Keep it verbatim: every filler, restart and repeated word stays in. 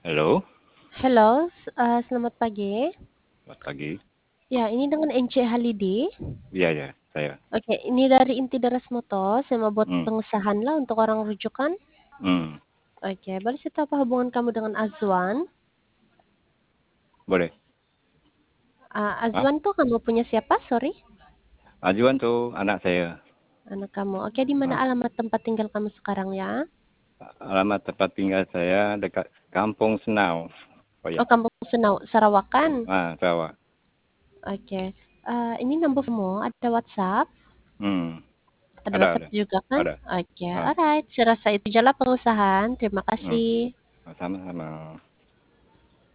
Halo, Halo, s eee, selamat pagi. selamat pagi. Ya, ini dengan N C Halidi. Iya ya, saya. Oke, ini dari Inti Daras Moto, saya mau buat Hmm, pengesahan lah untuk orang rujukan. hmm, Oke, boleh saya tahu apa hubungan kamu dengan Azwan? boleh. Ah, Ah, Azwan tuh kamu punya siapa? Sorry, Ajuan tuh anak saya. anak kamu. Oke, di mana Ah, alamat tempat tinggal kamu sekarang ya? alamat tempat tinggal saya dekat Kampung Senau. Oh ya, Oh, Kampung Senau, Sarawakan. ah, Sarawak. Oke, eh, ini nomor kamu ada WhatsApp? Hmm, Ada ada WhatsApp ada, juga kan? ada. Oke, Ah, alright. Saya rasa itu jalan pengusahaan. Terima hmm, kasih. sama-sama.